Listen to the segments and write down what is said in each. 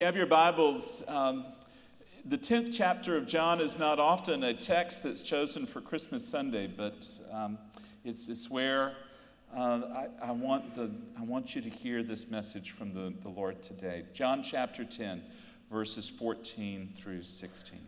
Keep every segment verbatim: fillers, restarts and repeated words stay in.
You have your Bibles. Um, the tenth chapter of John is not often a text that's chosen for Christmas Sunday, but um, it's, it's where uh, I, I, want the, I want you to hear this message from the, the Lord today. John chapter ten, verses fourteen through sixteen.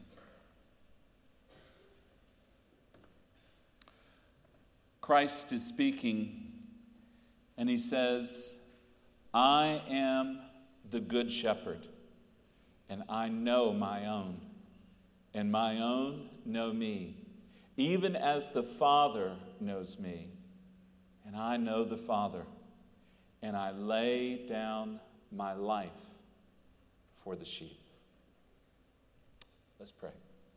Christ is speaking, and he says, "I am the good shepherd, and I know my own, and my own know me, even as the Father knows me, and I know the Father, and I lay down my life for the sheep." Let's pray.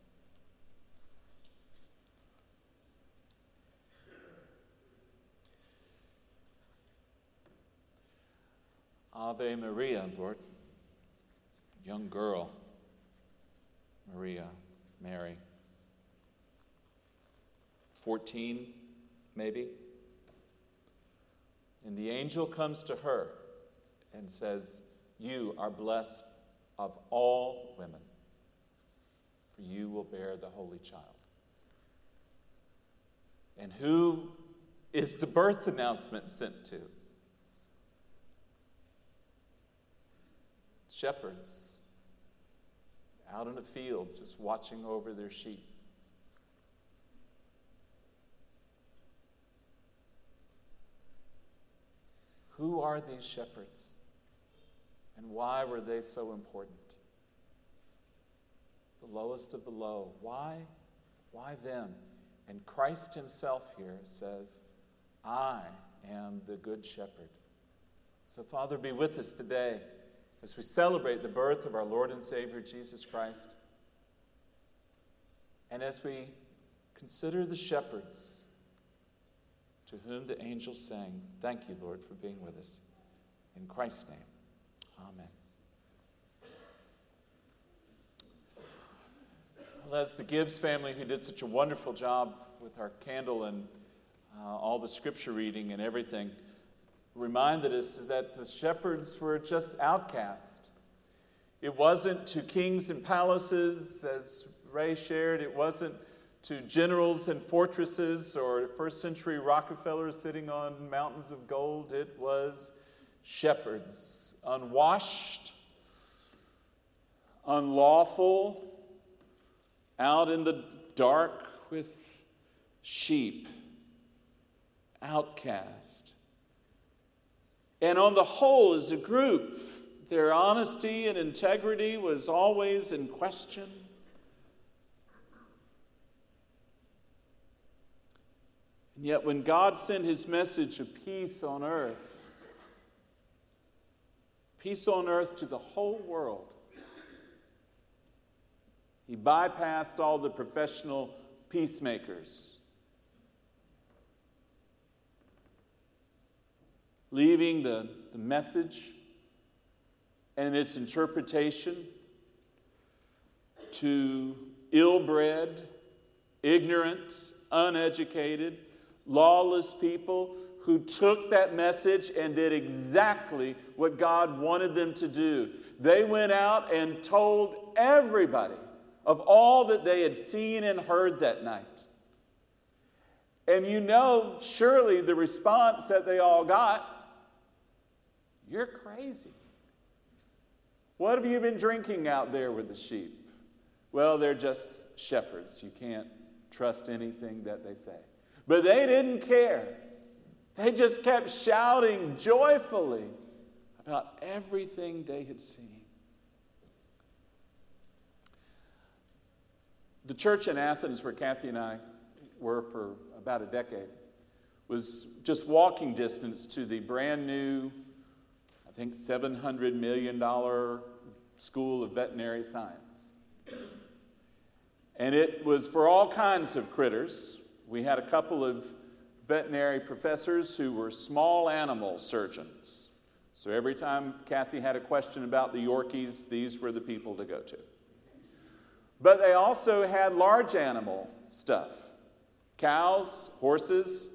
Ave Maria, Lord. Young girl, Maria, Mary. fourteen, maybe. And the angel comes to her and says, "You are blessed of all women, for you will bear the Holy Child." And who is the birth announcement sent to? Shepherds out in a field just watching over their sheep. Who are these shepherds? And why were they so important? The lowest of the low. Why? Why them? And Christ himself here says, "I am the good shepherd." So Father, be with us today as we celebrate the birth of our Lord and Savior, Jesus Christ, and as we consider the shepherds to whom the angels sang. Thank you, Lord, for being with us. In Christ's name, amen. Well, as the Gibbs family, who did such a wonderful job with our candle and uh, all the scripture reading and everything, reminded us that the shepherds were just outcast. It wasn't to kings and palaces, as Ray shared. It wasn't to generals and fortresses or first century Rockefellers sitting on mountains of gold. It was shepherds, unwashed, unlawful, out in the dark with sheep, outcast. And on the whole, as a group, their honesty and integrity was always in question. And yet when God sent his message of peace on earth, peace on earth to the whole world, he bypassed all the professional peacemakers, leaving the, the message and its interpretation to ill-bred, ignorant, uneducated, lawless people who took that message and did exactly what God wanted them to do. They went out and told everybody of all that they had seen and heard that night. And you know, surely the response that they all got: "You're crazy. What have you been drinking out there with the sheep?" Well, they're just shepherds. You can't trust anything that they say. But they didn't care. They just kept shouting joyfully about everything they had seen. The church in Athens, where Kathy and I were for about a decade, was just walking distance to the brand new, I think, seven hundred million dollars School of Veterinary Science. And it was for all kinds of critters. We had a couple of veterinary professors who were small animal surgeons. So every time Kathy had a question about the Yorkies, these were the people to go to. But they also had large animal stuff: cows, horses,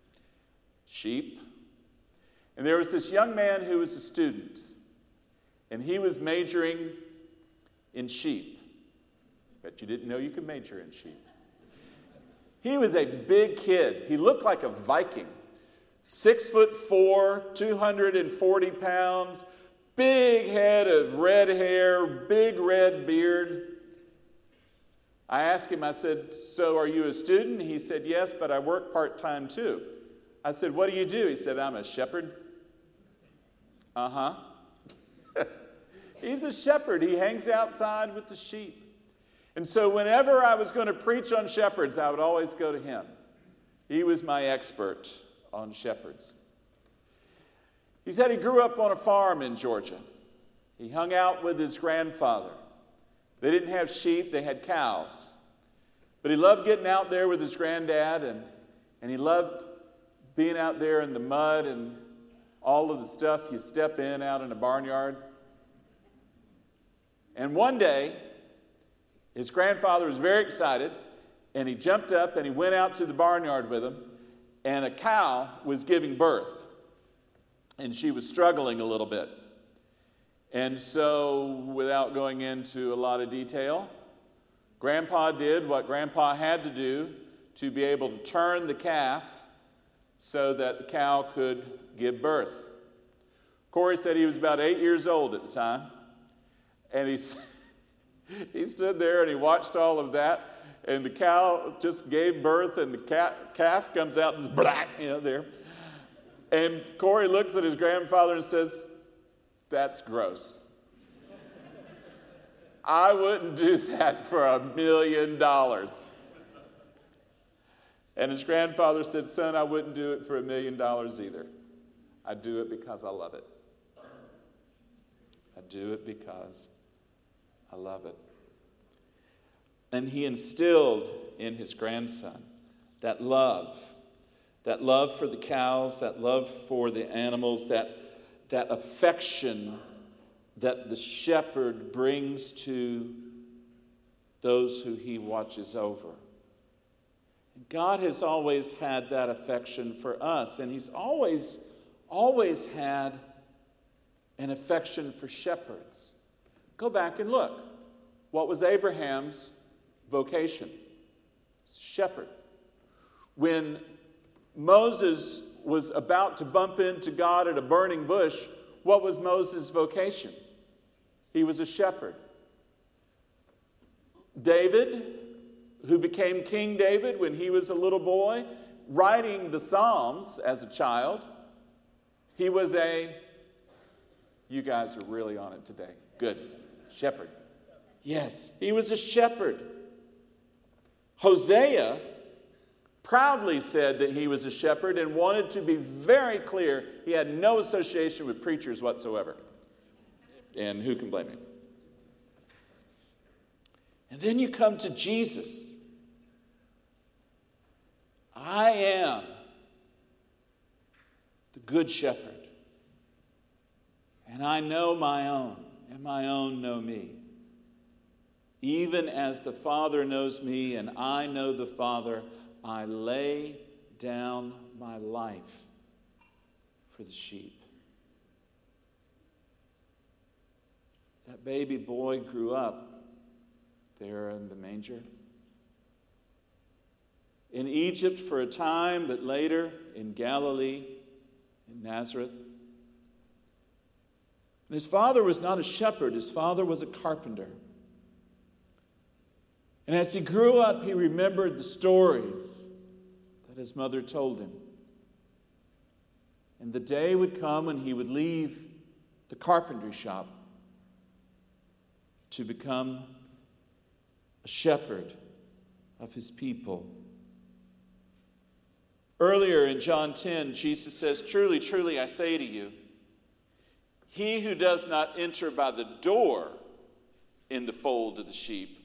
sheep. And there was this young man who was a student. and he was majoring in sheep. Bet you didn't know you could major in sheep. He was a big kid. He looked like a Viking. Six foot four, two hundred forty pounds, big head of red hair, big red beard. I asked him, I said, so are you a student? He said, yes, but I work part-time too. I said, what do you do? He said, I'm a shepherd. Uh-huh. He's a shepherd. He hangs outside with the sheep. And so whenever I was going to preach on shepherds, I would always go to him. He was my expert on shepherds. He said he grew up on a farm in Georgia. He hung out with his grandfather. They didn't have sheep, they had cows. But he loved getting out there with his granddad, and, and he loved being out there in the mud and all of the stuff you step in out in a barnyard. And one day, his grandfather was very excited, and he jumped up and he went out to the barnyard with him, and a cow was giving birth, and she was struggling a little bit. And so, without going into a lot of detail, Grandpa did what Grandpa had to do to be able to turn the calf so that the cow could give birth. Corey said he was about eight years old at the time, and he, he stood there and he watched all of that, and the cow just gave birth, and the cat, calf comes out and just black, you know, there. And Corey looks at his grandfather and says, that's gross. I wouldn't do that for a million dollars. And his grandfather said, son, I wouldn't do it for a million dollars either. I do it because I love it. I do it because I love it. And he instilled in his grandson that love, that love for the cows, that love for the animals, that, that affection that the shepherd brings to those who he watches over. God has always had that affection for us, and he's always, always had an affection for shepherds. Go back and look. What was Abraham's vocation? Shepherd. When Moses was about to bump into God at a burning bush, what was Moses' vocation? He was a shepherd. David, who became King David when he was a little boy, writing the Psalms as a child, he was a, you guys are really on it today. Good. Shepherd. Yes, he was a shepherd. Hosea proudly said that he was a shepherd and wanted to be very clear he had no association with preachers whatsoever. And who can blame him? And then you come to Jesus. I am the good shepherd, and I know my own, and my own know me. Even as the Father knows me, and I know the Father, I lay down my life for the sheep. That baby boy grew up there in the manger. In Egypt for a time, but later in Galilee, in Nazareth. And his father was not a shepherd, his father was a carpenter. And as he grew up, he remembered the stories that his mother told him. And the day would come when he would leave the carpentry shop to become a shepherd of his people. Earlier in John ten, Jesus says, truly, truly, I say to you, he who does not enter by the door in the fold of the sheep,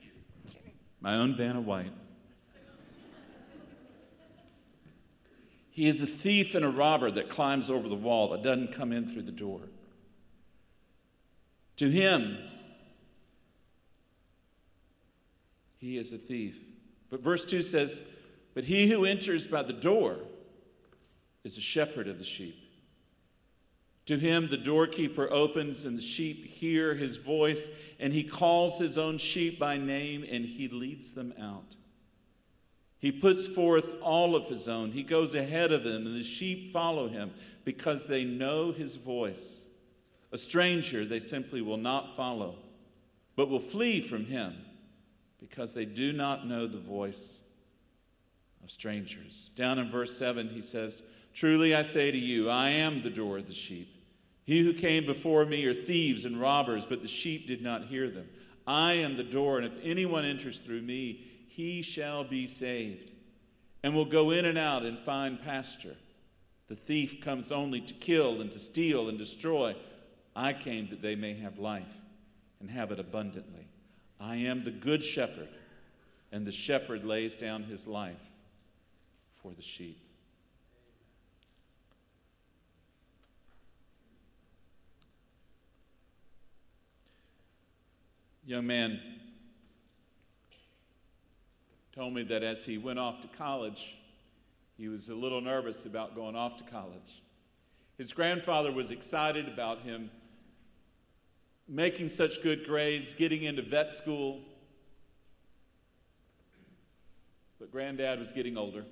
my own Vanna White. He is a thief and a robber that climbs over the wall, that doesn't come in through the door. To him, he is a thief. But verse two says, but he who enters by the door is a shepherd of the sheep. To him the doorkeeper opens, and the sheep hear his voice, and he calls his own sheep by name, and he leads them out. He puts forth all of his own. He goes ahead of them, and the sheep follow him because they know his voice. A stranger they simply will not follow, but will flee from him because they do not know the voice of strangers. Down in verse seven, he says, truly I say to you, I am the door of the sheep. He who came before me are thieves and robbers, but the sheep did not hear them. I am the door, and if anyone enters through me, he shall be saved, and will go in and out and find pasture. The thief comes only to kill and to steal and destroy. I came that they may have life and have it abundantly. I am the good shepherd, and the shepherd lays down his life for the sheep. Young man told me that as he went off to college, he was a little nervous about going off to college. His grandfather was excited about him making such good grades, getting into vet school. But Granddad was getting older.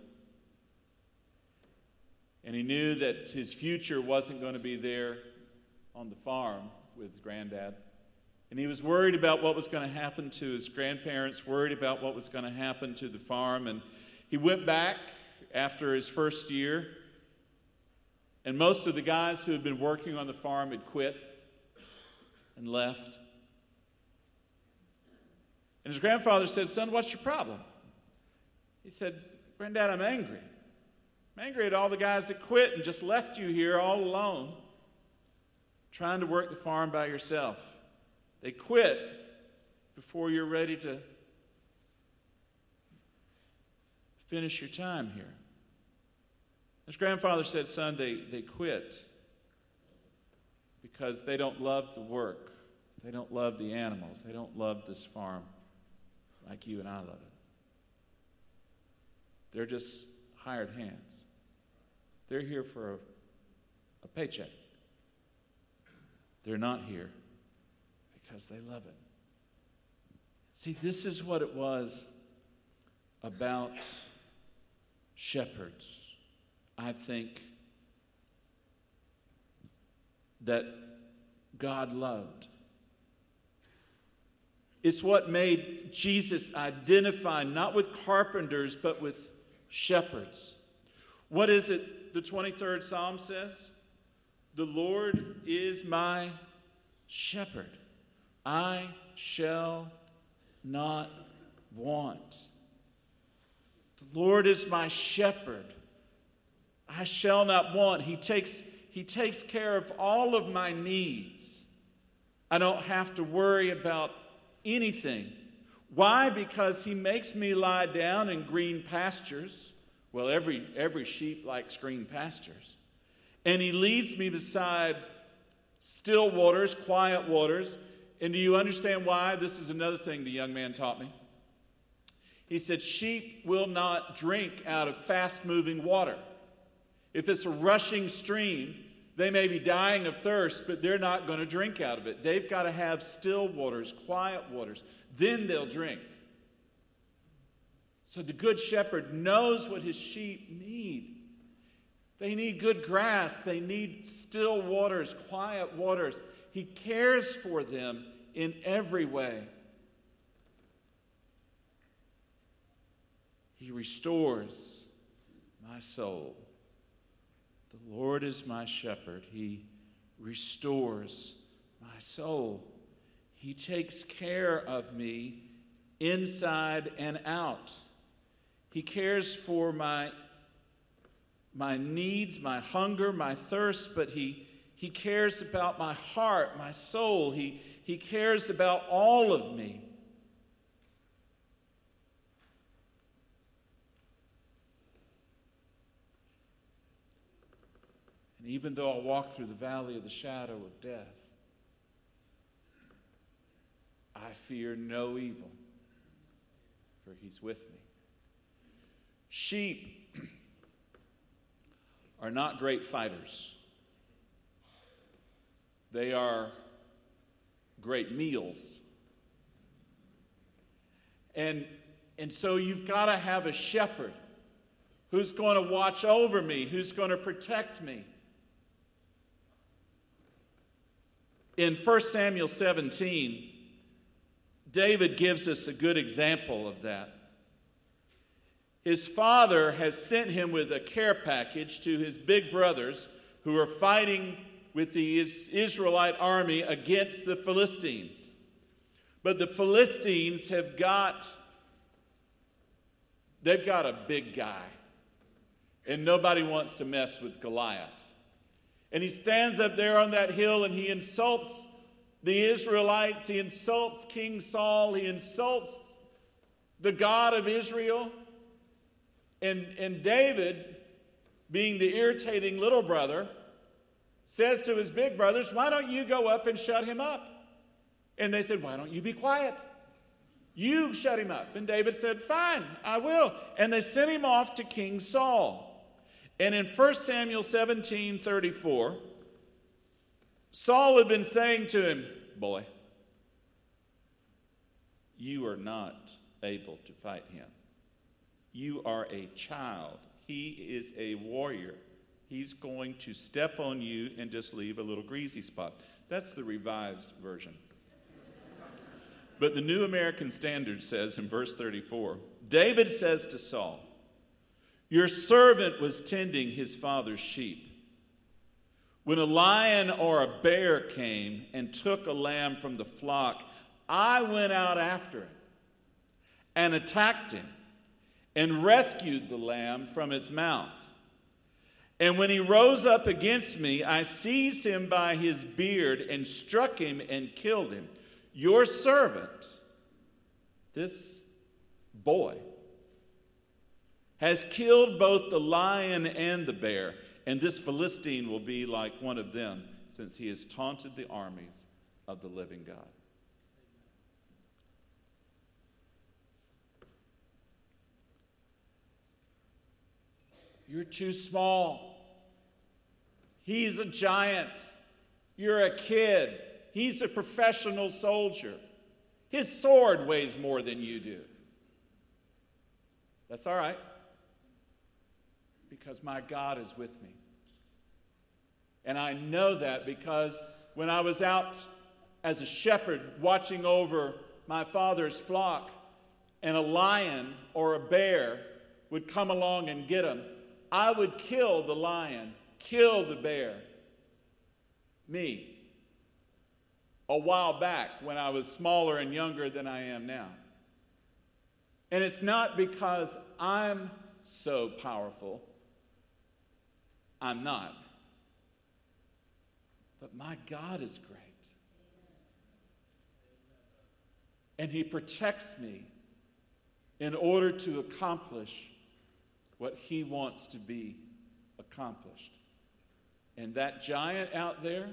And he knew that his future wasn't going to be there on the farm with Granddad. And he was worried about what was going to happen to his grandparents, worried about what was going to happen to the farm. And he went back after his first year, and most of the guys who had been working on the farm had quit and left. And his grandfather said, son, what's your problem? He said, Granddad, I'm angry. I'm angry at all the guys that quit and just left you here all alone, trying to work the farm by yourself. They quit before you're ready to finish your time here. His grandfather said, son, they, they quit because they don't love the work. They don't love the animals. They don't love this farm like you and I love it. They're just hired hands. They're here for a, a paycheck. They're not here because they love it. See, this is what it was about shepherds, I think, that God loved. It's what made Jesus identify not with carpenters, but with shepherds. What is it the twenty-third Psalm says? The Lord is my shepherd. I shall not want. The Lord is my shepherd. I shall not want. He takes, he takes care of all of my needs. I don't have to worry about anything. Why? Because he makes me lie down in green pastures. Well, every, every sheep likes green pastures. And he leads me beside still waters, quiet waters. And do you understand why? This is another thing the young man taught me. He said, sheep will not drink out of fast-moving water. If it's a rushing stream, they may be dying of thirst, but they're not going to drink out of it. They've got to have still waters, quiet waters. Then they'll drink. So the good shepherd knows what his sheep need. They need good grass. They need still waters, quiet waters. He cares for them in every way. He restores my soul. The Lord is my shepherd. He restores my soul. He takes care of me inside and out. He cares for my, my needs, my hunger, my thirst, but he, he cares about my heart, my soul. He, he cares about all of me. And even though I walk through the valley of the shadow of death, I fear no evil, for he's with me. Sheep are not great fighters. They are great meals. And, and so you've got to have a shepherd who's going to watch over me, who's going to protect me. In First Samuel seventeen, David gives us a good example of that. His father has sent him with a care package to his big brothers who are fighting with the Israelite army against the Philistines. But the Philistines have got, they've got a big guy. And nobody wants to mess with Goliath. And he stands up there on that hill and he insults the Israelites. He insults King Saul. He insults the God of Israel. And, and David, being the irritating little brother, says to his big brothers, why don't you go up and shut him up? And they said, why don't you be quiet? You shut him up. And David said, fine, I will. And they sent him off to King Saul. And in First Samuel seventeen thirty-four, Saul had been saying to him, boy, you are not able to fight him. You are a child. He is a warrior. He's going to step on you and just leave a little greasy spot. That's the revised version. But the New American Standard says in verse thirty-four, David says to Saul, your servant was tending his father's sheep. When a lion or a bear came and took a lamb from the flock, I went out after it and attacked him and rescued the lamb from its mouth. And when he rose up against me, I seized him by his beard and struck him and killed him. Your servant, this boy, has killed both the lion and the bear, and this Philistine will be like one of them, since he has taunted the armies of the living God. You're too small. He's a giant. You're a kid. He's a professional soldier. His sword weighs more than you do. That's all right, because my God is with me. And I know that because when I was out as a shepherd watching over my father's flock, and a lion or a bear would come along and get him, I would kill the lion, kill the bear. Me. A while back when I was smaller and younger than I am now. And it's not because I'm so powerful. I'm not. But my God is great. And he protects me in order to accomplish what he wants to be accomplished. And that giant out there,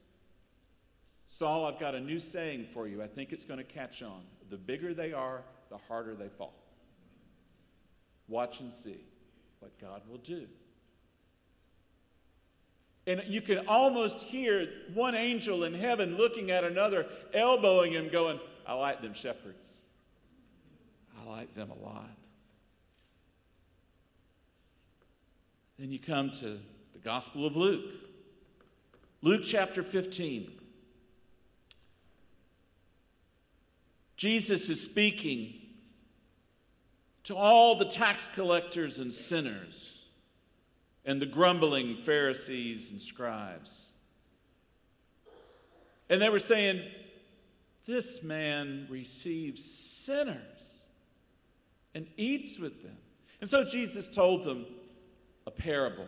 Saul, I've got a new saying for you. I think it's going to catch on. The bigger they are, the harder they fall. Watch and see what God will do. And you can almost hear one angel in heaven looking at another, elbowing him, going, I like them shepherds. I like them a lot. Then you come to the Gospel of Luke. Luke chapter fifteen. Jesus is speaking to all the tax collectors and sinners and the grumbling Pharisees and scribes. And they were saying, this man receives sinners and eats with them. And so Jesus told them a parable.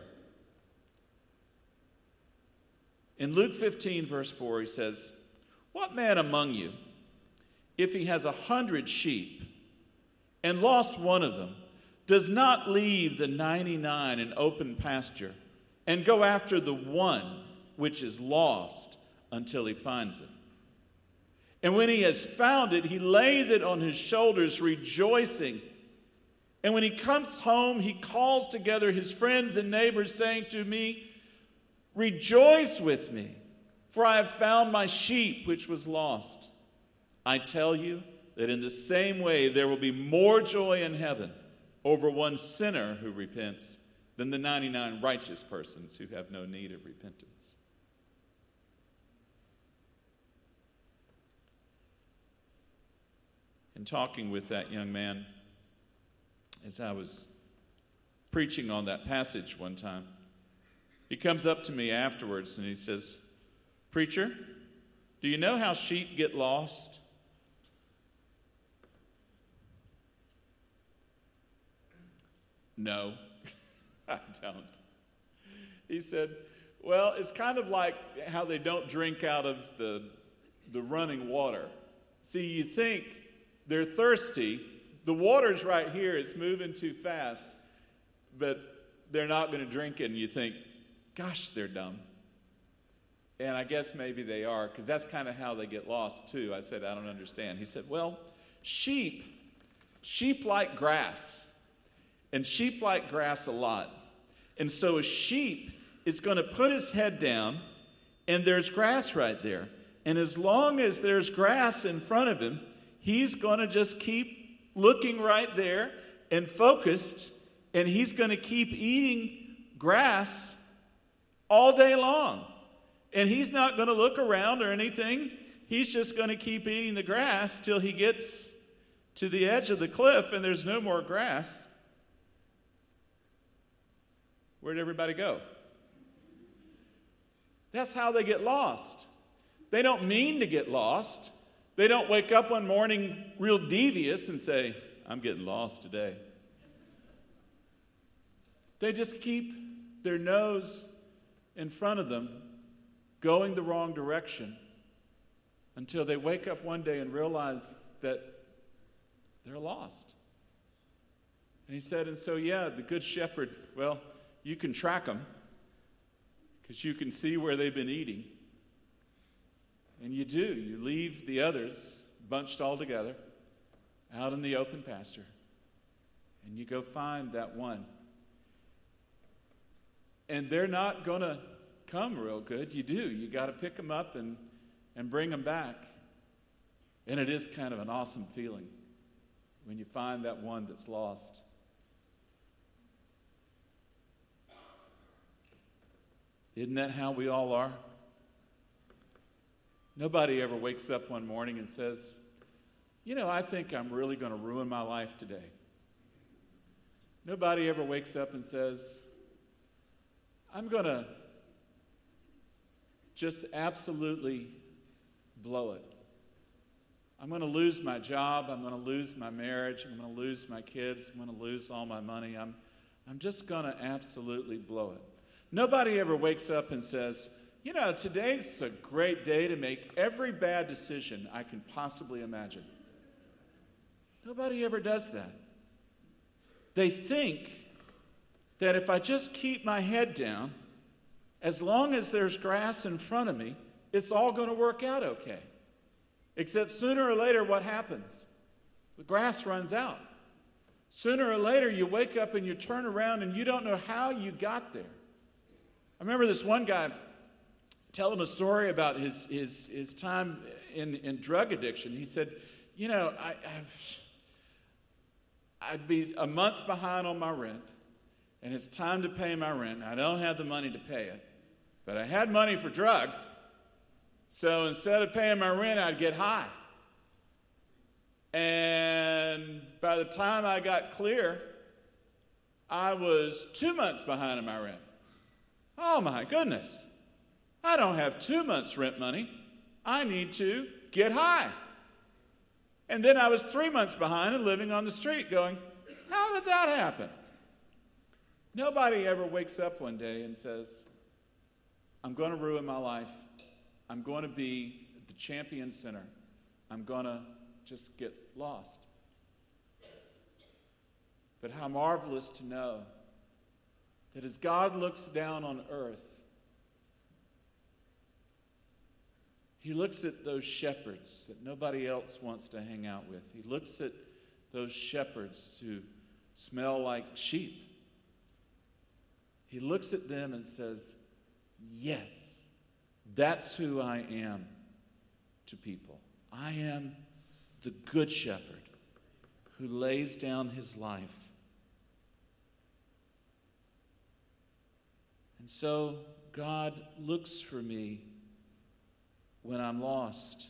In Luke fifteen, verse four, he says, what man among you, if he has a hundred sheep and lost one of them, does not leave the ninety-nine in open pasture and go after the one which is lost until he finds it. And when he has found it, he lays it on his shoulders, rejoicing. And when he comes home, he calls together his friends and neighbors, saying to me, rejoice with me, for I have found my sheep which was lost. I tell you that in the same way there will be more joy in heaven over one sinner who repents than the ninety-nine righteous persons who have no need of repentance. In talking with that young man, as I was preaching on that passage one time, he comes up to me afterwards and he says, preacher, do you know how sheep get lost? No, I don't. He said, well, it's kind of like how they don't drink out of the, the running water. See, you think they're thirsty. The water's right here. It's moving too fast. But they're not going to drink it. And you think, gosh, they're dumb. And I guess maybe they are, because that's kind of how they get lost, too. I said, I don't understand. He said, well, sheep, sheep like grass. And sheep like grass a lot. And so a sheep is going to put his head down, and there's grass right there. And as long as there's grass in front of him, he's going to just keep looking right there and focused, and he's going to keep eating grass all day long. And he's not going to look around or anything. He's just going to keep eating the grass till he gets to the edge of the cliff and there's no more grass. Where'd everybody go? That's how they get lost. They don't mean to get lost. They don't wake up one morning real devious and say, I'm getting lost today. They just keep their nose in front of them, going the wrong direction, until they wake up one day and realize that they're lost. And he said, and so, yeah, the good shepherd, well, you can track them because you can see where they've been eating. And you do. You leave the others bunched all together out in the open pasture. And you go find that one. And they're not going to come real good. You do. You got to pick them up and, and bring them back. And it is kind of an awesome feeling when you find that one that's lost. Isn't that how we all are? Nobody ever wakes up one morning and says, you know, I think I'm really going to ruin my life today. Nobody ever wakes up and says, I'm going to just absolutely blow it. I'm going to lose my job. I'm going to lose my marriage. I'm going to lose my kids. I'm going to lose all my money. I'm, I'm just going to absolutely blow it. Nobody ever wakes up and says, you know, today's a great day to make every bad decision I can possibly imagine. Nobody ever does that. They think that if I just keep my head down, as long as there's grass in front of me, it's all going to work out okay. Except sooner or later, what happens? The grass runs out. Sooner or later, you wake up and you turn around and you don't know how you got there. I remember this one guy telling a story about his, his, his time in, in drug addiction. He said, you know, I, I, I'd be a month behind on my rent, and it's time to pay my rent. I don't have the money to pay it, but I had money for drugs. So instead of paying my rent, I'd get high. And by the time I got clear, I was two months behind on my rent. Oh my goodness. I don't have two months' rent money. I need to get high. And then I was three months behind and living on the street going, how did that happen? Nobody ever wakes up one day and says, I'm going to ruin my life. I'm going to be the champion sinner. I'm going to just get lost. But how marvelous to know that as God looks down on earth, he looks at those shepherds that nobody else wants to hang out with. He looks at those shepherds who smell like sheep. He looks at them and says, yes, that's who I am to people. I am the good shepherd who lays down his life. And so God looks for me when I'm lost,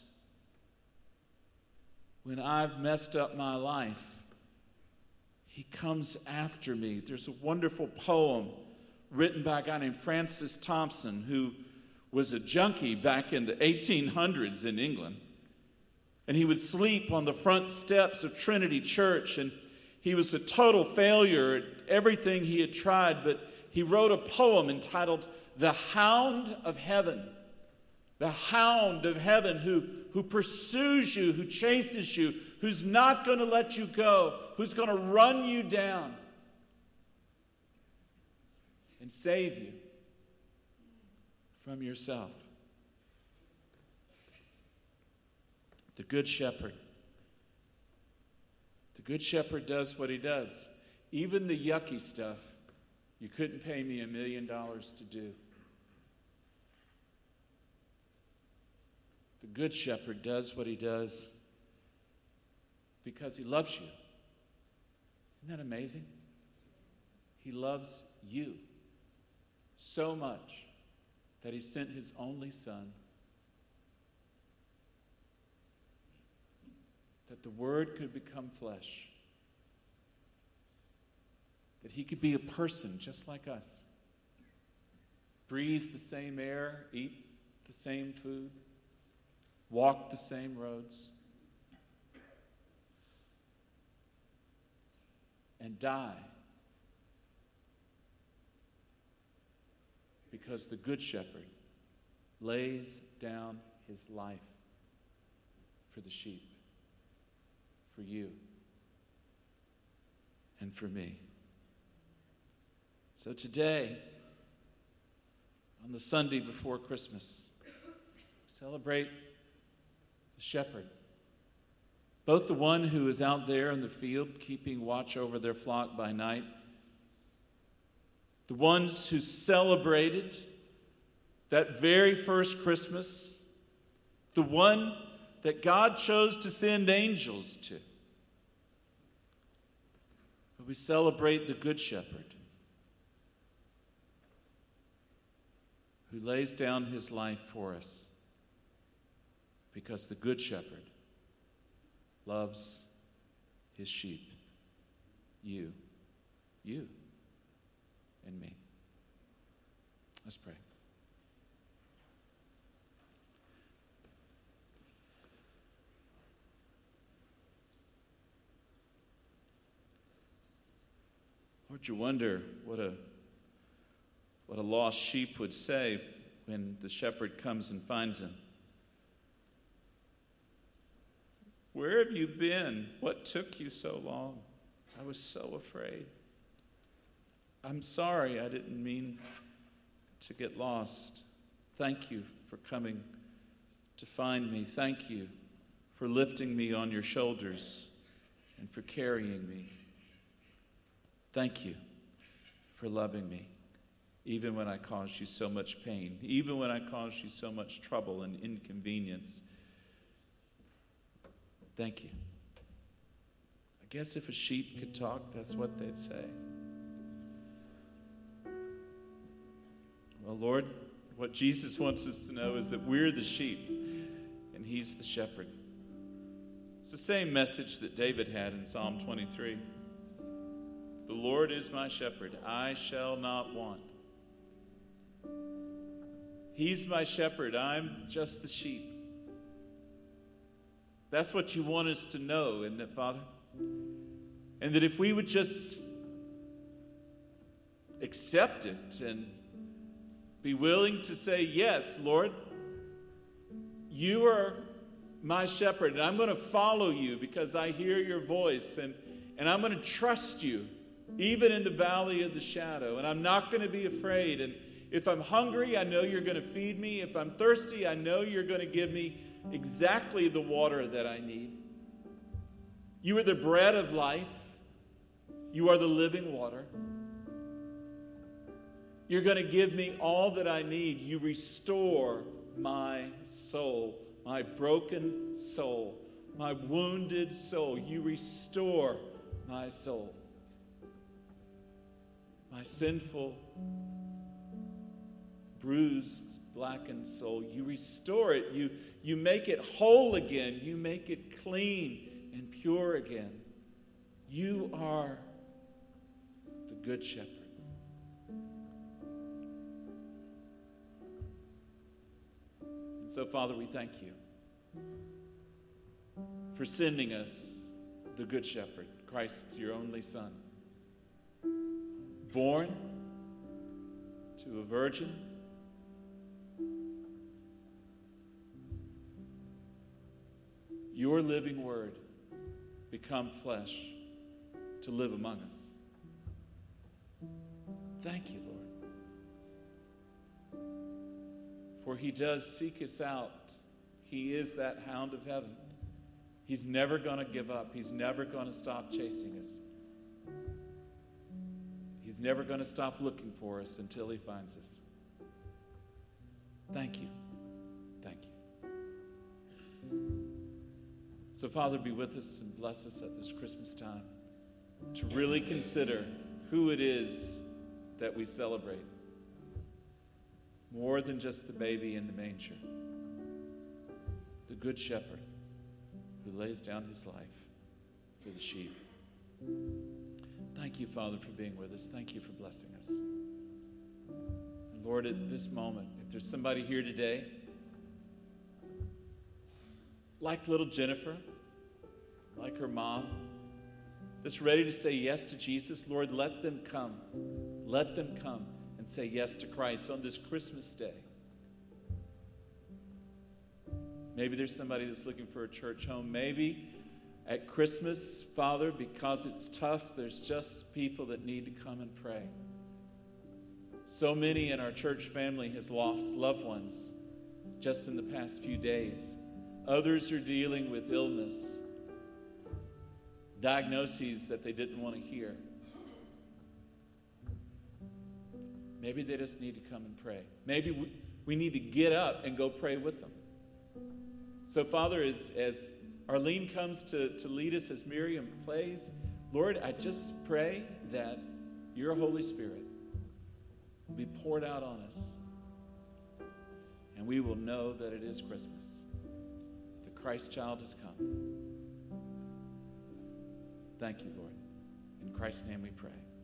when I've messed up my life. He comes after me. There's a wonderful poem written by a guy named Francis Thompson, who was a junkie back in the eighteen hundreds in England. And he would sleep on the front steps of Trinity Church, and he was a total failure at everything he had tried, but he wrote a poem entitled The Hound of Heaven. The hound of heaven who, who pursues you, who chases you, who's not going to let you go, who's going to run you down and save you from yourself. The Good Shepherd. The Good Shepherd does what he does. Even the yucky stuff you couldn't pay me a million dollars to do. The Good Shepherd does what he does because he loves you. Isn't that amazing? He loves you so much that he sent his only son, that the Word could become flesh, that he could be a person just like us, breathe the same air, eat the same food, walk the same roads, and die because the Good Shepherd lays down his life for the sheep, for you, and for me. So today, on the Sunday before Christmas, celebrate the shepherd, both the one who is out there in the field keeping watch over their flock by night, the ones who celebrated that very first Christmas, the one that God chose to send angels to. But we celebrate the Good Shepherd who lays down his life for us, because the Good Shepherd loves his sheep, you, you, and me. Let's pray. Lord, you wonder what a what a lost sheep would say when the shepherd comes and finds him. Where have you been? What took you so long? I was so afraid. I'm sorry, I didn't mean to get lost. Thank you for coming to find me. Thank you for lifting me on your shoulders and for carrying me. Thank you for loving me, even when I caused you so much pain, even when I caused you so much trouble and inconvenience. Thank you. I guess if a sheep could talk, that's what they'd say. Well, Lord, what Jesus wants us to know is that we're the sheep and he's the shepherd. It's the same message that David had in Psalm twenty-three. The Lord is my shepherd, I shall not want. He's my shepherd, I'm just the sheep. That's what you want us to know, isn't it, Father? And that if we would just accept it and be willing to say, yes, Lord, you are my shepherd, and I'm going to follow you because I hear your voice, and, and I'm going to trust you even in the valley of the shadow. And I'm not going to be afraid. And if I'm hungry, I know you're going to feed me. If I'm thirsty, I know you're going to give me exactly the water that I need. You are the bread of life. You are the living water. You're going to give me all that I need. You restore my soul, my broken soul, my wounded soul. You restore my soul. My sinful, bruised, blackened soul. You restore it. You, you make it whole again. You make it clean and pure again. You are the Good Shepherd. And so, Father, we thank you for sending us the Good Shepherd, Christ, your only Son, born to a virgin, your living word become flesh to live among us. Thank you, Lord. For he does seek us out. He is that hound of heaven. He's never going to give up. He's never going to stop chasing us. He's never going to stop looking for us until he finds us. Thank you. Thank you. So, Father, be with us and bless us at this Christmas time to really consider who it is that we celebrate. More than just the baby in the manger. The Good Shepherd who lays down his life for the sheep. Thank you, Father, for being with us. Thank you for blessing us. And Lord, at this moment, if there's somebody here today, like little Jennifer, like her mom, that's ready to say yes to Jesus, Lord, let them come. Let them come and say yes to Christ on this Christmas day. Maybe there's somebody that's looking for a church home. Maybe at Christmas, Father, because it's tough, there's just people that need to come and pray. So many in our church family has lost loved ones just in the past few days. Others are dealing with illness, diagnoses that they didn't want to hear. Maybe they just need to come and pray. Maybe we, we need to get up and go pray with them. So, Father, as, as Arlene comes to, to lead us, as Miriam plays, Lord, I just pray that your Holy Spirit will be poured out on us, and we will know that it is Christmas. The Christ child has come. Thank you, Lord. In Christ's name we pray.